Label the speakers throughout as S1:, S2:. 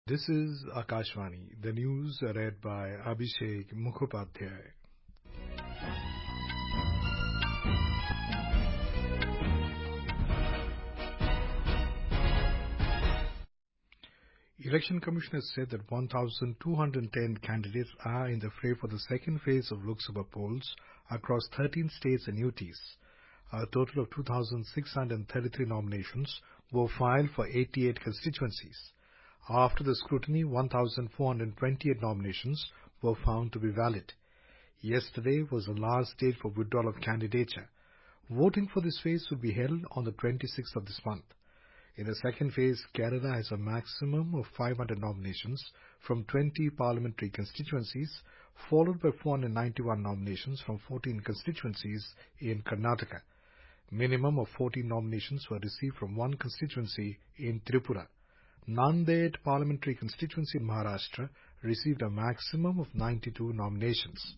S1: This is Akashvani, the news read by Abhishek Mukhopadhyay. Election Commission has said that 1,210 candidates are in the fray for the second phase of Lok Sabha polls across 13 states and UTs. A total of 2,633 nominations were filed for 88 constituencies. After the scrutiny, 1,428 nominations were found to be valid. Yesterday was the last date for withdrawal of candidature. Voting for this phase will be held on the 26th of this month. In the second phase, Kerala has a maximum of 500 nominations from 20 parliamentary constituencies, followed by 491 nominations from 14 constituencies in Karnataka. Minimum of 14 nominations were received from one constituency in Tripura. Nanded parliamentary constituency in Maharashtra received a maximum of 92 nominations.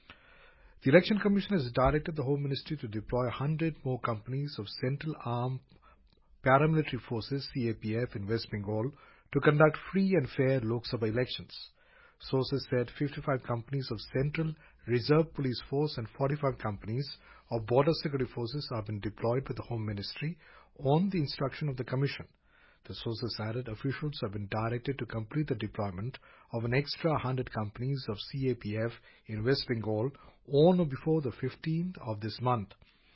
S1: The Election Commission has directed the Home Ministry to deploy 100 more companies of Central Armed Paramilitary Forces CAPF in West Bengal to conduct free and fair Lok Sabha elections. Sources said 55 companies of Central Reserve Police Force and 45 companies of Border Security Forces have been deployed by the Home Ministry on the instruction of the Commission. The sources added officials have been directed to complete the deployment of an extra 100 companies of CAPF in West Bengal on or before the 15th of this month.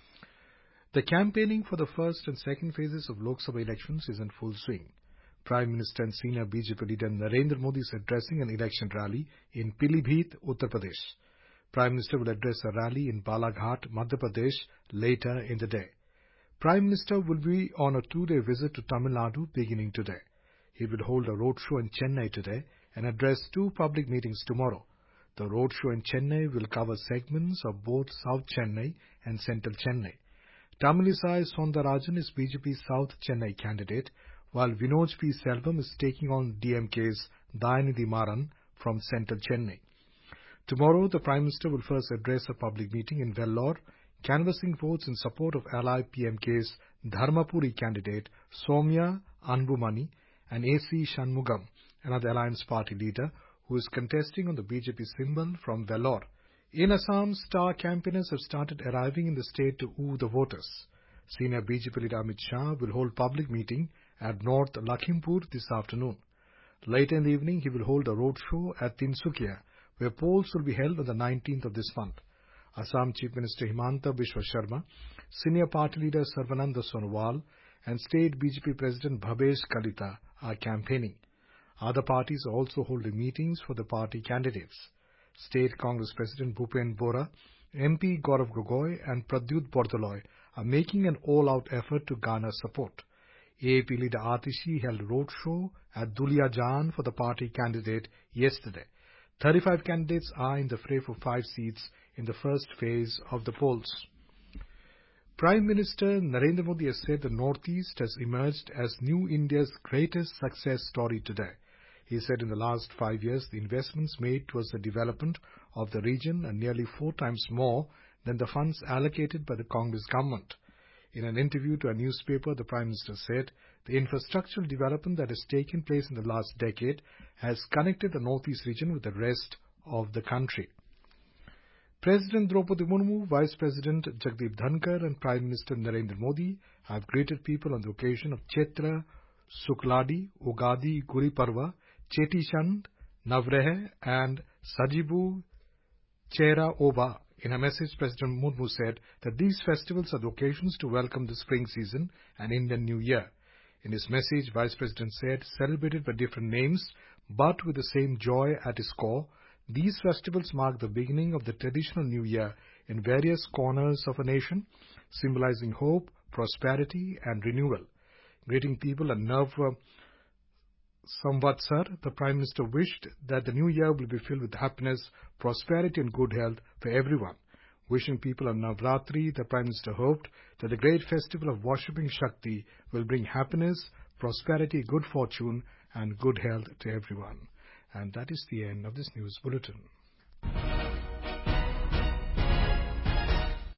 S1: The campaigning for the first and second phases of Lok Sabha elections is in full swing. Prime Minister and senior BJP leader Narendra Modi is addressing an election rally in Pilibhit, Uttar Pradesh. Prime Minister will address a rally in Balaghat, Madhya Pradesh later in the day. Prime Minister will be on a two-day visit to Tamil Nadu beginning today. He will hold a roadshow in Chennai today and address two public meetings tomorrow. The roadshow in Chennai will cover segments of both South Chennai and Central Chennai. Tamilisai Soundarajan is BJP's South Chennai candidate, while Vinod P. Selvam is taking on DMK's Dayanidhi Maran from Central Chennai. Tomorrow, the Prime Minister will first address a public meeting in Vellore, canvassing votes in support of ally PMK's Dharmapuri candidate Soumya Anbumani and A.C. Shanmugam, another alliance party leader who is contesting on the BJP symbol from Vellore. In Assam, star campaigners have started arriving in the state to woo the voters. Senior BJP leader Amit Shah will hold public meeting at North Lakhimpur this afternoon. Later in the evening, he will hold a roadshow at Tinsukia, where polls will be held on the 19th of this month. Assam Chief Minister Himanta Biswa Sharma, senior party leader Sarvananda Sonowal, and state BJP President Bhabesh Kalita are campaigning. Other parties are also holding meetings for the party candidates. State Congress President Bhupen Bora, MP Gaurav Gogoi and Pradyut Bordoloi are making an all-out effort to garner support. AAP leader Atishi held a roadshow at Duliajan for the party candidate yesterday. 35 candidates are in the fray for 5 seats in the first phase of the polls. Prime Minister Narendra Modi has said the Northeast has emerged as New India's greatest success story today. He said in the last 5 years, the investments made towards the development of the region are nearly 4 times more than the funds allocated by the Congress government. In an interview to a newspaper, the Prime Minister said the infrastructural development that has taken place in the last decade has connected the Northeast region with the rest of the country. President Draupadi Murmu, Vice President Jagdeep Dhankar and Prime Minister Narendra Modi have greeted people on the occasion of Chaitra, Sukladi, Ugadi, Guri Parva, Cheti Chand, Navreh and Sajibu Chera Oba. In a message, President Murmu said that these festivals are the occasions to welcome the spring season and Indian New Year. In his message, Vice President said, celebrated by different names, but with the same joy at its core, these festivals mark the beginning of the traditional New Year in various corners of a nation, symbolizing hope, prosperity and renewal. Greeting people at Nava Samvatsar, the Prime Minister wished that the new year will be filled with happiness, prosperity and good health for everyone. Wishing people on Navratri, the Prime Minister hoped that the great festival of worshipping Shakti will bring happiness, prosperity, good fortune and good health to everyone. And that is the end of this news bulletin.